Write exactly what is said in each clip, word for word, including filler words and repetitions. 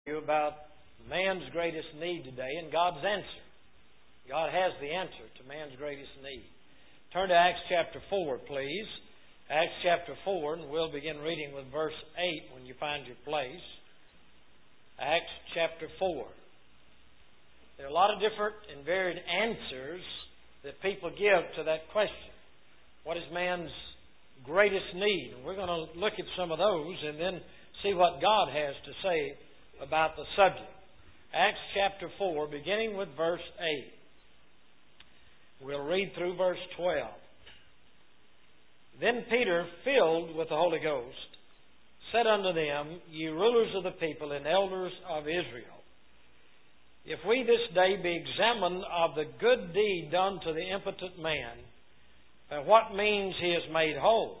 you about man's greatest need today and God's answer. God has the answer to man's greatest need. Turn to Acts chapter four, please. Acts chapter four, and we'll begin reading with verse eight when you find your place. Acts chapter four. There are a lot of different and varied answers that people give to that question. What is man's greatest need? And we're going to look at some of those and then see what God has to say about the subject. Acts chapter four, beginning with verse eight. We'll read through verse twelve. Then Peter, filled with the Holy Ghost, said unto them, Ye rulers of the people and elders of Israel, if we this day be examined of the good deed done to the impotent man, by what means he is made whole,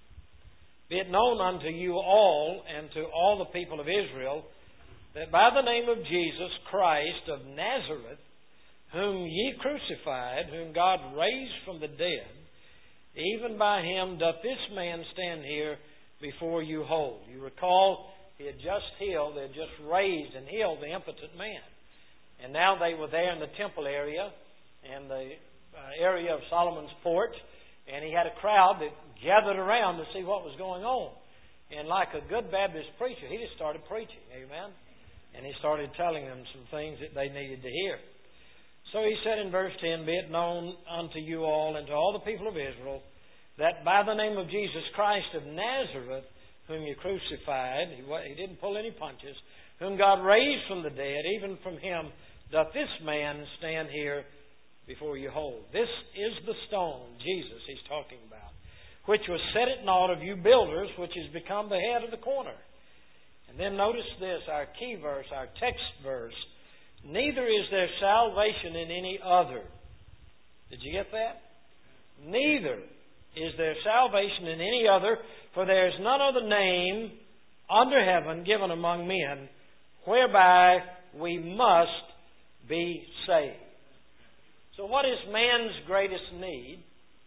be it known unto you all and to all the people of Israel, that by the name of Jesus Christ of Nazareth, whom ye crucified, whom God raised from the dead, even by him doth this man stand here before you whole. You recall, he had just healed, they had just raised and healed the impotent man. And now they were there in the temple area, and the uh, area of Solomon's porch, and he had a crowd that gathered around to see what was going on. And like a good Baptist preacher, he just started preaching. Amen? And he started telling them some things that they needed to hear. So he said in verse ten, Be it known unto you all and to all the people of Israel, that by the name of Jesus Christ of Nazareth, whom you crucified, he, he didn't pull any punches, whom God raised from the dead, even from him doth this man stand here before you whole. This is the stone, Jesus he's talking about, which was set at naught of you builders, which has become the head of the corner. And then notice this, our key verse, our text verse. Neither is there salvation in any other. Did you get that? Neither is there salvation in any other, for there is none other name under heaven given among men, whereby we must be saved. So what is man's greatest need?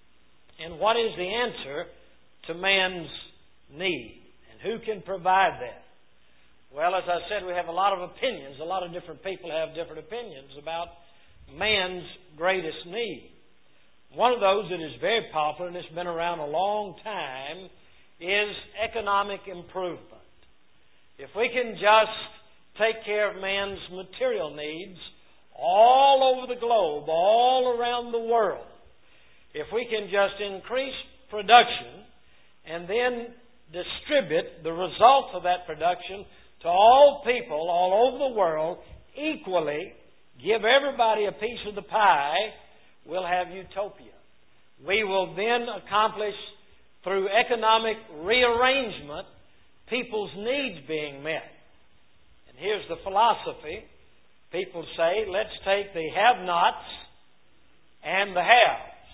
And what is the answer to man's need? And who can provide that? Well, as I said, we have a lot of opinions. A lot of different people have different opinions about man's greatest need. One of those that is very popular, and it's been around a long time, is economic improvement. If we can just take care of man's material needs all over the globe, all around the world, if we can just increase production and then distribute the results of that production to all people all over the world equally, give everybody a piece of the pie, we'll have utopia. We will then accomplish, through economic rearrangement, people's needs being met. And here's the philosophy. People say, let's take the have-nots and the haves.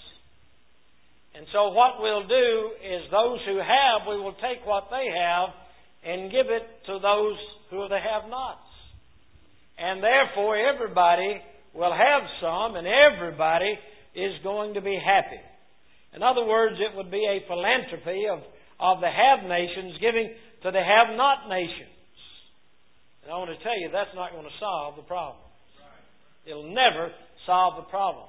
And so what we'll do is those who have, we will take what they have and give it to those who are the have-nots. And therefore everybody will have some and everybody is going to be happy. In other words, it would be a philanthropy of, of the have nations giving to the have-not nations. And I want to tell you, that's not going to solve the problem. It'll never solve the problems.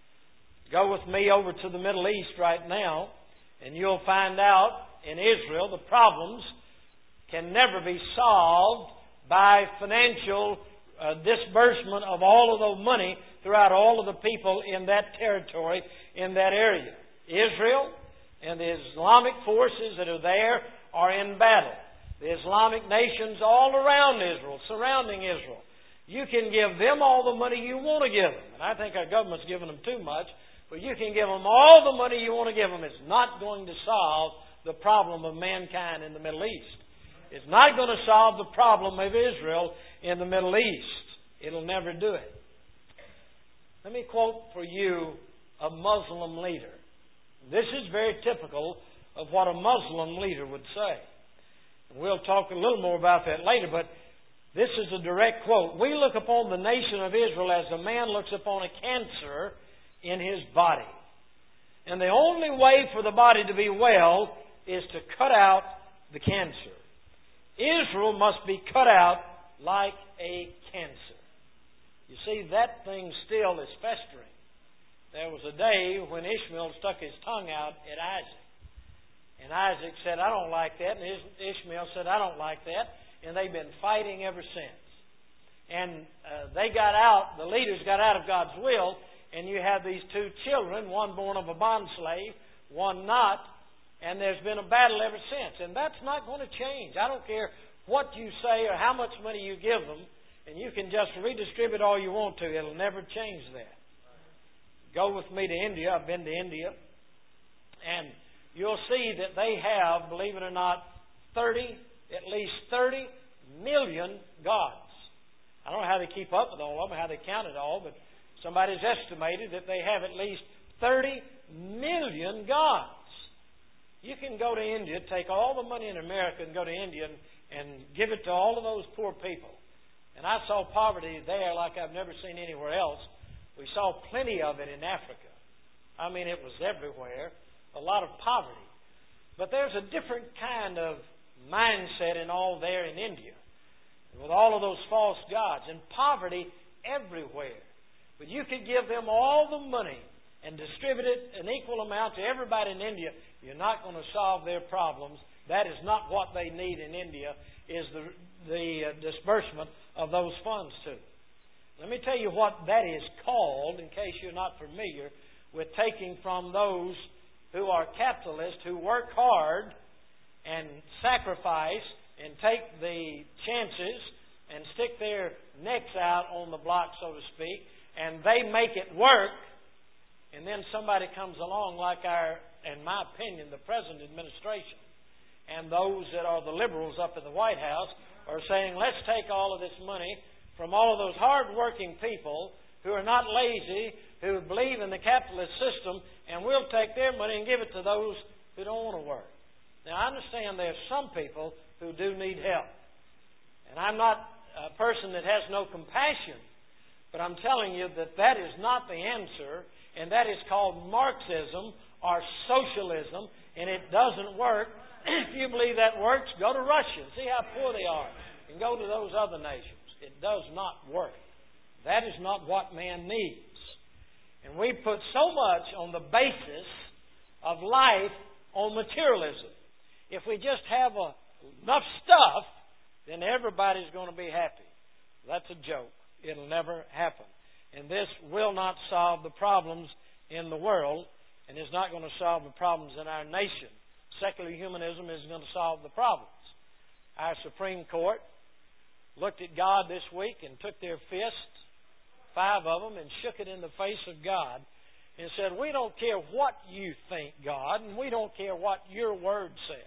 Go with me over to the Middle East right now, and you'll find out in Israel the problems can never be solved by financial uh, disbursement of all of the money throughout all of the people in that territory, in that area. Israel and the Islamic forces that are there are in battle. The Islamic nations all around Israel, surrounding Israel. You can give them all the money you want to give them. And I think our government's giving them too much. But you can give them all the money you want to give them. It's not going to solve the problem of mankind in the Middle East. It's not going to solve the problem of Israel in the Middle East. It'll never do it. Let me quote for you a Muslim leader. This is very typical of what a Muslim leader would say. We'll talk a little more about that later, but this is a direct quote. We look upon the nation of Israel as a man looks upon a cancer in his body. And the only way for the body to be well is to cut out the cancer. Israel must be cut out like a cancer. You see, that thing still is festering. There was a day when Ishmael stuck his tongue out at Isaac. And Isaac said, I don't like that. And Ishmael said, I don't like that. And they've been fighting ever since. And uh, they got out, the leaders got out of God's will, and you have these two children, one born of a bondslave, one not, and there's been a battle ever since. And that's not going to change. I don't care what you say or how much money you give them, and you can just redistribute all you want to. It'll never change that. Go with me to India. I've been to India. And you'll see that they have, believe it or not, thirty, at least thirty million gods. I don't know how they keep up with all of them, how they count it all, but somebody's estimated that they have at least thirty million gods. You can go to India, take all the money in America and go to India and, and give it to all of those poor people. And I saw poverty there like I've never seen anywhere else. We saw plenty of it in Africa. I mean, it was everywhere. A lot of poverty. But there's a different kind of mindset in all there in India, with all of those false gods, and poverty everywhere. But you could give them all the money and distribute it an equal amount to everybody in India. You're not going to solve their problems. That is not what they need in India, is the, the uh, disbursement of those funds to. Let me tell you what that is called, in case you're not familiar with taking from those who are capitalists, who work hard and sacrifice and take the chances and stick their necks out on the block, so to speak, and they make it work, and then somebody comes along like our, in my opinion, the present administration, and those that are the liberals up in the White House are saying, let's take all of this money from all of those hard-working people who are not lazy, who believe in the capitalist system, and we'll take their money and give it to those who don't want to work. Now, I understand there are some people who do need help. And I'm not a person that has no compassion, but I'm telling you that that is not the answer, and that is called Marxism or socialism, and it doesn't work. If you believe that works, go to Russia and see how poor they are, and go to those other nations. It does not work. That is not what man needs. And we put so much on the basis of life on materialism. If we just have a, enough stuff, then everybody's going to be happy. That's a joke. It'll never happen. And this will not solve the problems in the world, and is not going to solve the problems in our nation. Secular humanism isn't going to solve the problems. Our Supreme Court looked at God this week and took their fist, five of them, and shook it in the face of God and said, we don't care what you think, God, and we don't care what your word says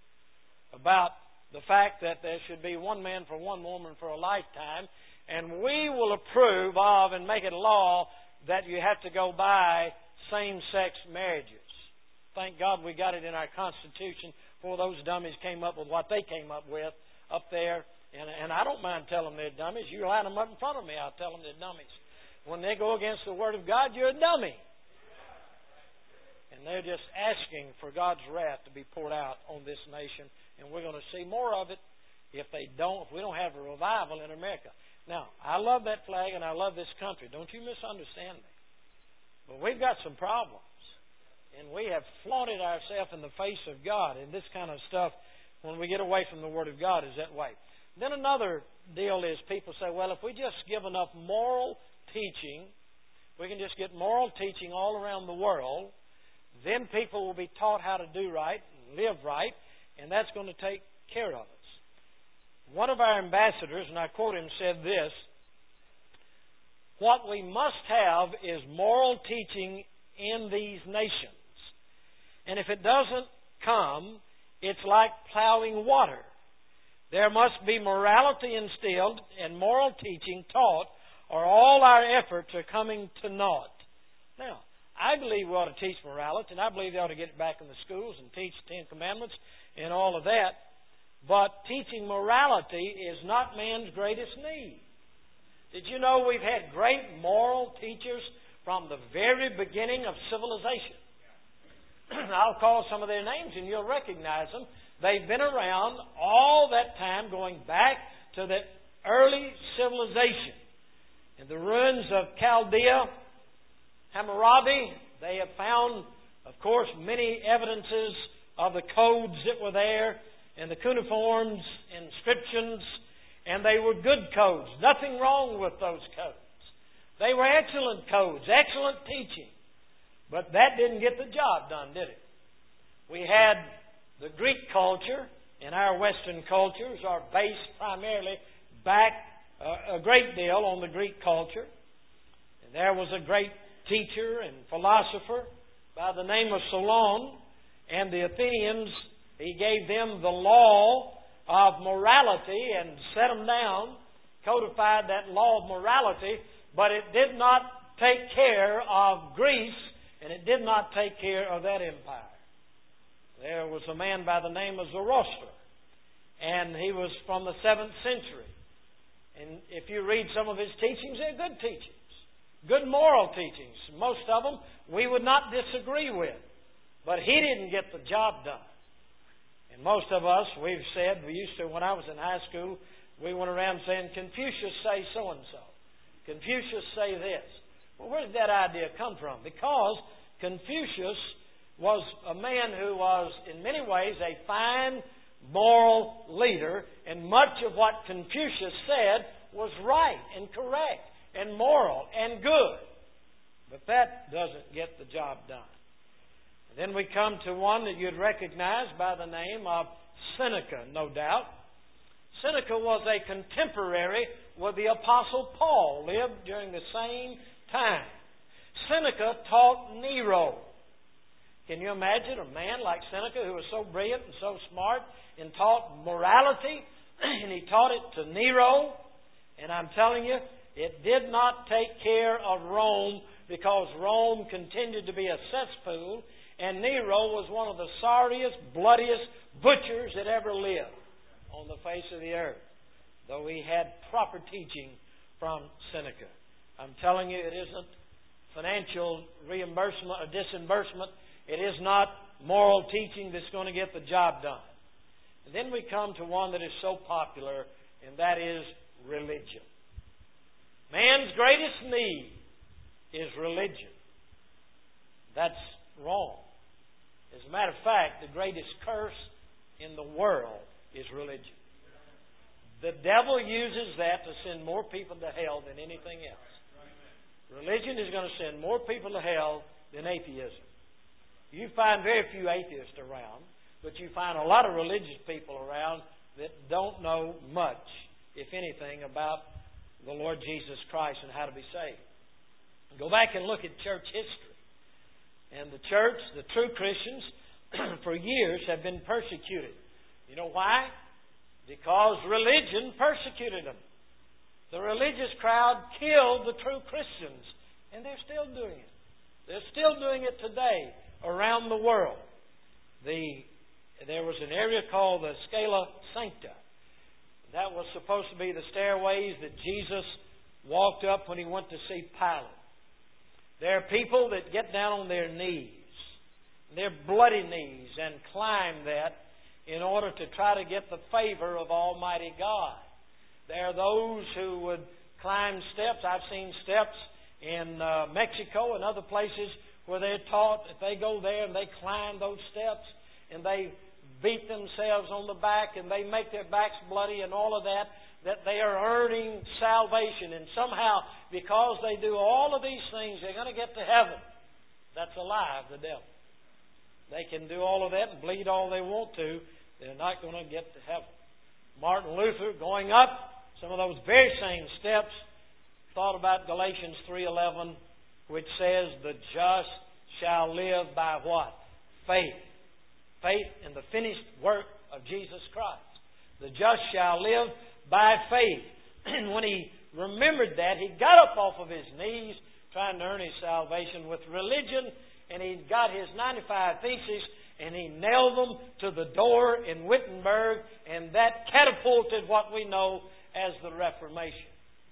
about the fact that there should be one man for one woman for a lifetime, and we will approve of and make it law that you have to go by same-sex marriages. Thank God we got it in our Constitution before those dummies came up with what they came up with up there. And, and I don't mind telling them they're dummies. You line them up in front of me, I'll tell them they're dummies. When they go against the Word of God, you're a dummy. And they're just asking for God's wrath to be poured out on this nation. And we're going to see more of it if they don't, if we don't have a revival in America. Now, I love that flag and I love this country. Don't you misunderstand me. But we've got some problems. And we have flaunted ourselves in the face of God. And this kind of stuff, when we get away from the Word of God, is that way. Then another deal is people say, well, if we just give enough moral teaching, we can just get moral teaching all around the world, then people will be taught how to do right, live right, and that's going to take care of us. One of our ambassadors, and I quote him, said this, what we must have is moral teaching in these nations. And if it doesn't come, it's like plowing water. There must be morality instilled and moral teaching taught, or all our efforts are coming to naught. Now, I believe we ought to teach morality, and I believe they ought to get it back in the schools and teach the Ten Commandments and all of that. But teaching morality is not man's greatest need. Did you know we've had great moral teachers from the very beginning of civilization? I'll call some of their names and you'll recognize them. They've been around all that time, going back to the early civilization. In the ruins of Chaldea, Hammurabi, they have found, of course, many evidences of the codes that were there and the cuneiforms, inscriptions, and they were good codes. Nothing wrong with those codes. They were excellent codes, excellent teaching. But that didn't get the job done, did it? We had the Greek culture, and our Western cultures are based primarily back uh, a great deal on the Greek culture. And there was a great teacher and philosopher by the name of Solon, and the Athenians, he gave them the law of morality and set them down, codified that law of morality, but it did not take care of Greece, and it did not take care of that empire. There was a man by the name of Zoroaster, and he was from the seventh century. And if you read some of his teachings, they're good teachings, good moral teachings. Most of them we would not disagree with, but he didn't get the job done. And most of us, we've said, we used to, when I was in high school, we went around saying, Confucius say so-and-so. Confucius say this. Well, where did that idea come from? Because Confucius was a man who was, in many ways, a fine moral leader, and much of what Confucius said was right and correct and moral and good. But that doesn't get the job done. And then we come to one that you'd recognize by the name of Seneca, no doubt. Seneca was a contemporary with the Apostle Paul, lived during the same time. Seneca taught Nero. Can you imagine a man like Seneca who was so brilliant and so smart and taught morality, and he taught it to Nero? And I'm telling you, it did not take care of Rome, because Rome continued to be a cesspool, and Nero was one of the sorriest, bloodiest butchers that ever lived on the face of the earth, though he had proper teaching from Seneca. I'm telling you, it isn't financial reimbursement or disbursement. It is not moral teaching that's going to get the job done. And then we come to one that is so popular, and that is religion. Man's greatest need is religion. That's wrong. As a matter of fact, the greatest curse in the world is religion. The devil uses that to send more people to hell than anything else. Religion is going to send more people to hell than atheism. You find very few atheists around, but you find a lot of religious people around that don't know much, if anything, about the Lord Jesus Christ and how to be saved. Go back and look at church history. And the church, the true Christians, for years have been persecuted. You know why? Because religion persecuted them. The religious crowd killed the true Christians, and they're still doing it. They're still doing it today around the world. The, there was an area called the Scala Sancta. That was supposed to be the stairways that Jesus walked up when he went to see Pilate. There are people that get down on their knees, their bloody knees, and climb that in order to try to get the favor of Almighty God. There are those who would climb steps. I've seen steps in uh, Mexico and other places where they're taught that they go there and they climb those steps and they beat themselves on the back and they make their backs bloody and all of that, that they are earning salvation. And somehow, because they do all of these things, they're going to get to heaven. That's a lie of the devil. They can do all of that and bleed all they want to. They're not going to get to heaven. Martin Luther, going up some of those very same steps, thought about Galatians three eleven, which says, the just shall live by what? Faith. Faith in the finished work of Jesus Christ. The just shall live by faith. And when he remembered that, he got up off of his knees trying to earn his salvation with religion, and he got his ninety-five Theses and he nailed them to the door in Wittenberg, and that catapulted what we know as the Reformation.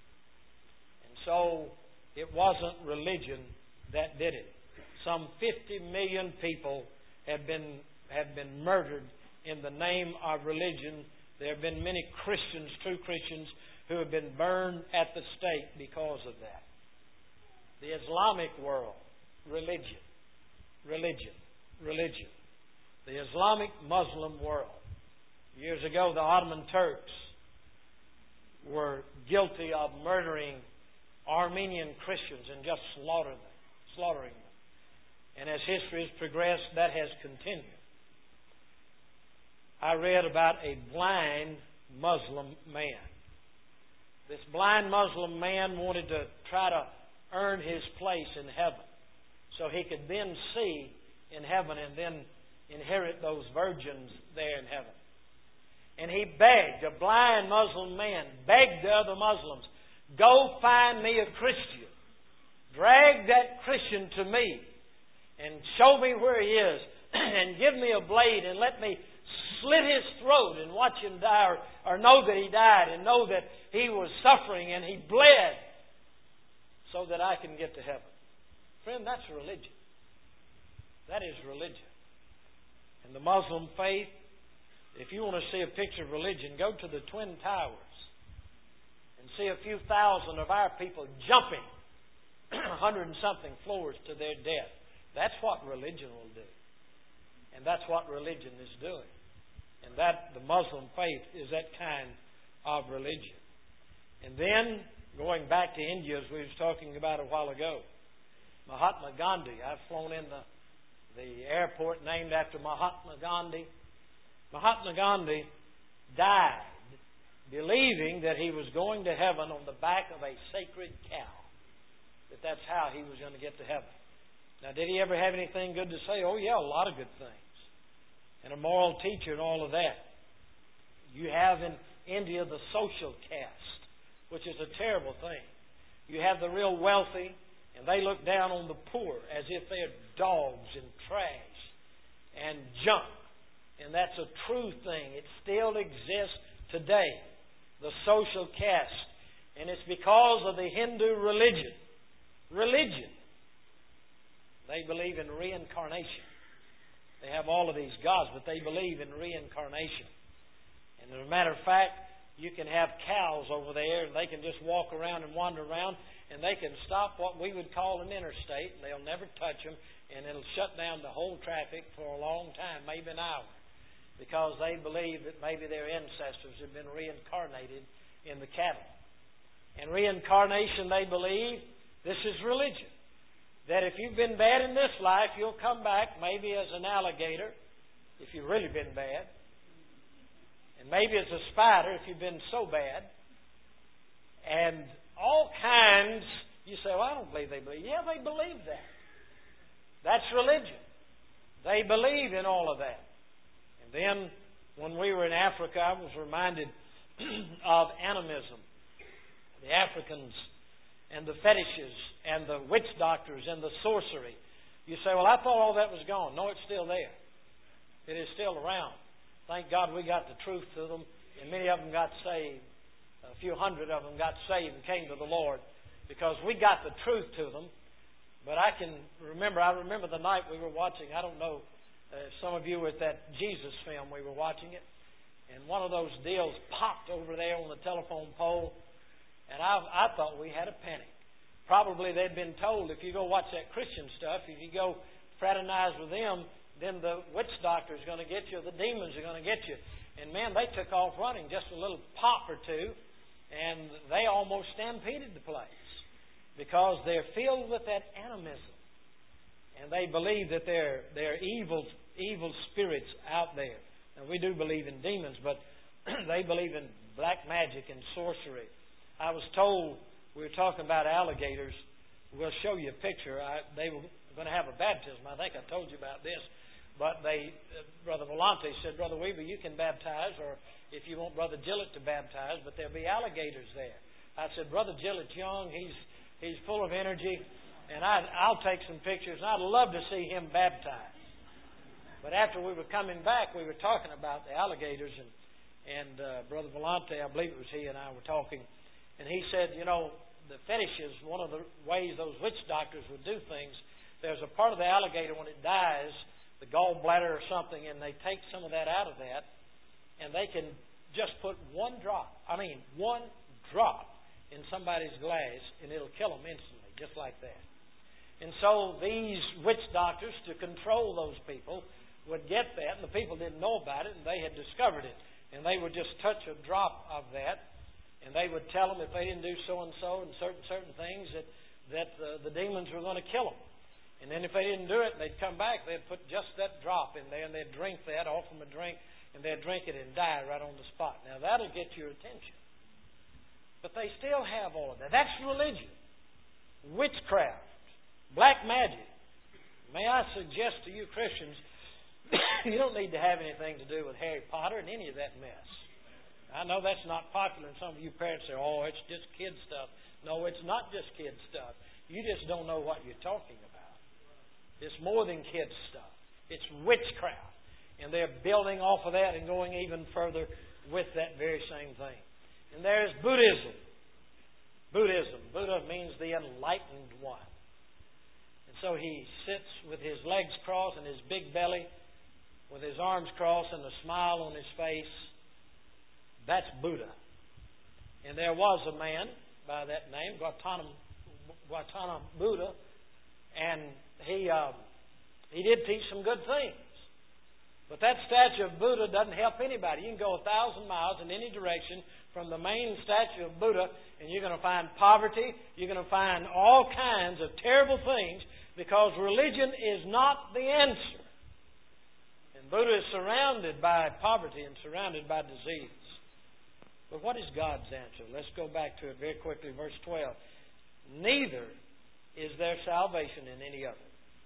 And so it wasn't religion that did it. Some fifty million people have been have been murdered in the name of religion. There have been many Christians, true Christians, who have been burned at the stake because of that. The Islamic world, religion, religion, religion. The Islamic Muslim world. Years ago, the Ottoman Turks were guilty of murdering Armenian Christians and just slaughtering them, slaughtering them. And as history has progressed, that has continued. I read about a blind Muslim man. This blind Muslim man wanted to try to earn his place in heaven so he could then see in heaven and then inherit those virgins there in heaven. And he begged, a blind Muslim man begged the other Muslims, go find me a Christian. Drag that Christian to me and show me where he is and give me a blade and let me slit his throat and watch him die, or, or know that he died and know that he was suffering and he bled so that I can get to heaven. Friend, that's religion. That is religion. And the Muslim faith, if you want to see a picture of religion, go to the Twin Towers and see a few thousand of our people jumping a hundred and something floors to their death. That's what religion will do. And that's what religion is doing. And that, the Muslim faith, is that kind of religion. And then, going back to India, as we were talking about a while ago, Mahatma Gandhi. I've flown in the, the airport named after Mahatma Gandhi. Mahatma Gandhi died believing that he was going to heaven on the back of a sacred cow. That that's how he was going to get to heaven. Now, did he ever have anything good to say? Oh, yeah, a lot of good things. And a moral teacher and all of that. You have in India the social caste, which is a terrible thing. You have the real wealthy, and they look down on the poor as if they're dogs and trash and junk. And that's a true thing. It still exists today. The social caste. And it's because of the Hindu religion. Religion. They believe in reincarnation. They have all of these gods, but they believe in reincarnation. And as a matter of fact, you can have cows over there, and they can just walk around and wander around, and they can stop what we would call an interstate, and they'll never touch them, and it'll shut down the whole traffic for a long time, maybe an hour, because they believe that maybe their ancestors have been reincarnated in the cattle. And reincarnation, they believe, this is religion. That if you've been bad in this life, you'll come back maybe as an alligator, if you've really been bad. And maybe as a spider, if you've been so bad. And all kinds, you say, well, I don't believe they believe. Yeah, they believe that. That's religion. They believe in all of that. And then, when we were in Africa, I was reminded of animism. The Africans and the fetishes and the witch doctors and the sorcery. You say, well, I thought all that was gone. No, it's still there. It is still around. Thank God we got the truth to them, and many of them got saved. A few hundred of them got saved and came to the Lord because we got the truth to them. But I can remember, I remember the night we were watching, I don't know if some of you were at that Jesus film, we were watching it, and one of those deals popped over there on the telephone pole. And I, I thought we had a panic. Probably they'd been told, if you go watch that Christian stuff, if you go fraternize with them, then the witch doctor is going to get you, the demons are going to get you. And man, they took off running, just a little pop or two, and they almost stampeded the place. Because they're filled with that animism. And they believe that there are evil, evil spirits out there. And we do believe in demons, but they believe in black magic and sorcery. I was told, we were talking about alligators. We'll show you a picture. I, they were going to have a baptism. I think I told you about this. But they, uh, Brother Volante said, Brother Weaver, you can baptize, or if you want Brother Gillett to baptize, but there'll be alligators there. I said, Brother Gillett's young. He's he's full of energy, and I, I'll take some pictures, and I'd love to see him baptized. But after we were coming back, we were talking about the alligators, and, and uh, Brother Volante, I believe it was he and I were talking, and he said, you know, the fetishes, one of the ways those witch doctors would do things, there's a part of the alligator when it dies, the gallbladder or something, and they take some of that out of that, and they can just put one drop, I mean, one drop in somebody's glass and it'll kill them instantly, just like that. And so these witch doctors, to control those people, would get that, and the people didn't know about it, and they had discovered it. And they would just touch a drop of that, and they would tell them if they didn't do so-and-so and certain certain things that, that the, the demons were going to kill them. And then if they didn't do it, they'd come back, they'd put just that drop in there, and they'd drink that, offer them a drink, and they'd drink it and die right on the spot. Now, that'll get your attention. But they still have all of that. That's religion. Witchcraft. Black magic. May I suggest to you Christians, you don't need to have anything to do with Harry Potter and any of that mess. I know that's not popular, and some of you parents say, oh, it's just kid stuff. No, it's not just kid stuff. You just don't know what you're talking about. It's more than kid stuff. It's witchcraft. And they're building off of that and going even further with that very same thing. And there's Buddhism. Buddhism. Buddha means the enlightened one. And so he sits with his legs crossed and his big belly, with his arms crossed and a smile on his face. That's Buddha. And there was a man by that name, Gautama, Gautama Buddha, and he uh, he did teach some good things. But that statue of Buddha doesn't help anybody. You can go a thousand miles in any direction from the main statue of Buddha, and you're going to find poverty. You're going to find all kinds of terrible things because religion is not the answer. And Buddha is surrounded by poverty and surrounded by disease. But what is God's answer? Let's go back to it very quickly. Verse twelve. Neither is there salvation in any other.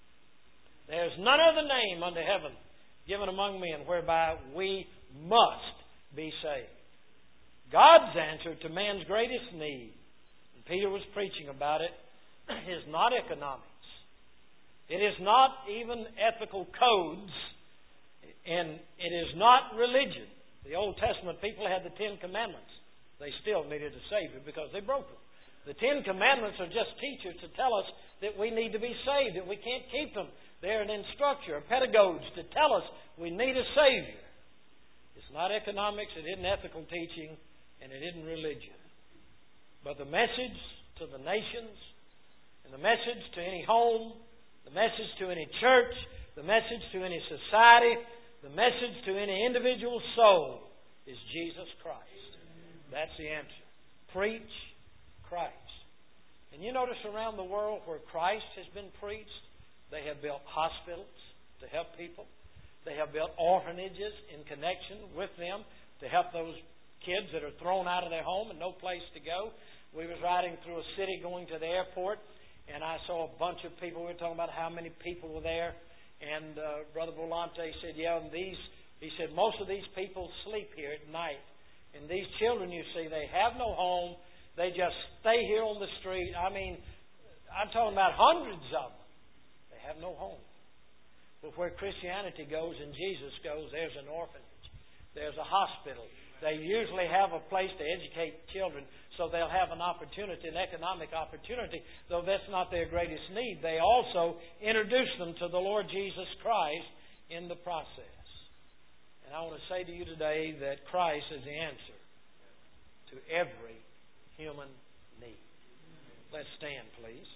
There is none other name under heaven given among men whereby we must be saved. God's answer to man's greatest need, and Peter was preaching about it, is not economics. It is not even ethical codes, and it is not religion. The Old Testament people had the Ten Commandments. They still needed a Savior because they broke them. The Ten Commandments are just teachers to tell us that we need to be saved, that we can't keep them. They're an instructor, pedagogues to tell us we need a Savior. It's not economics, it isn't ethical teaching, and it isn't religion. But the message to the nations, and the message to any home, the message to any church, the message to any society, the message to any individual soul is Jesus Christ. That's the answer. Preach Christ. And you notice around the world where Christ has been preached, they have built hospitals to help people. They have built orphanages in connection with them to help those kids that are thrown out of their home and no place to go. We was riding through a city going to the airport, and I saw a bunch of people. We were talking about how many people were there. And uh, Brother Volante said, yeah, and these, he said, most of these people sleep here at night. And these children, you see, they have no home. They just stay here on the street. I mean, I'm talking about hundreds of them. They have no home. But where Christianity goes and Jesus goes, there's an orphanage. There's a hospital. They usually have a place to educate children so they'll have an opportunity, an economic opportunity, though that's not their greatest need. They also introduce them to the Lord Jesus Christ in the process. And I want to say to you today that Christ is the answer to every human need. Let's stand, please.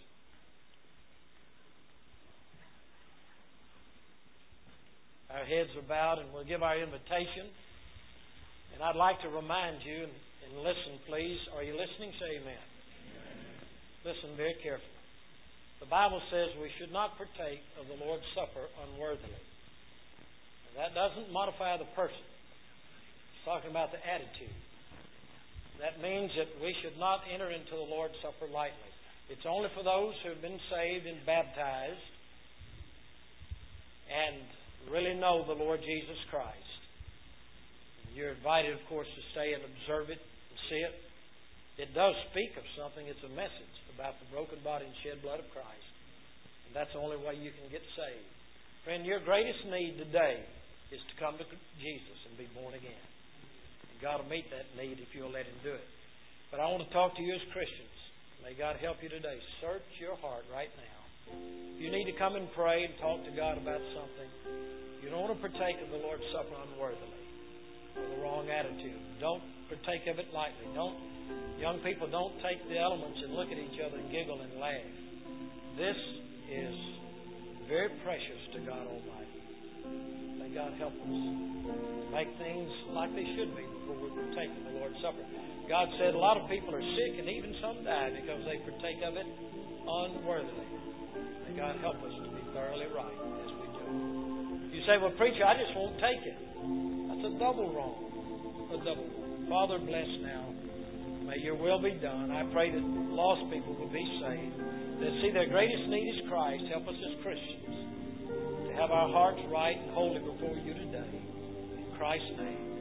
Our heads are bowed, and we'll give our invitation. And I'd like to remind you, and, and listen, please. Are you listening? Say amen. Amen. Listen very carefully. The Bible says we should not partake of the Lord's Supper unworthily. And that doesn't modify the person. It's talking about the attitude. That means that we should not enter into the Lord's Supper lightly. It's only for those who have been saved and baptized and really know the Lord Jesus Christ. You're invited, of course, to stay and observe it and see it. It does speak of something. It's a message about the broken body and shed blood of Christ. And that's the only way you can get saved. Friend, your greatest need today is to come to Jesus and be born again. And God will meet that need if you'll let Him do it. But I want to talk to you as Christians. May God help you today. Search your heart right now. If you need to come and pray and talk to God about something, you don't want to partake of the Lord's Supper unworthily. with the wrong attitude. Don't partake of it lightly. Don't, young people, don't take the elements and look at each other and giggle and laugh. This is very precious to God Almighty. May God help us to make things like they should be before we partake of the Lord's Supper. God said a lot of people are sick and even some die because they partake of it unworthily. May God help us to be thoroughly right as we do. You say, well, preacher, I just won't take it. That's a double wrong. A double wrong. Father, bless now. May your will be done. I pray that lost people will be saved. That see their greatest need is Christ. Help us as Christians to have our hearts right and holy before you today. In Christ's name.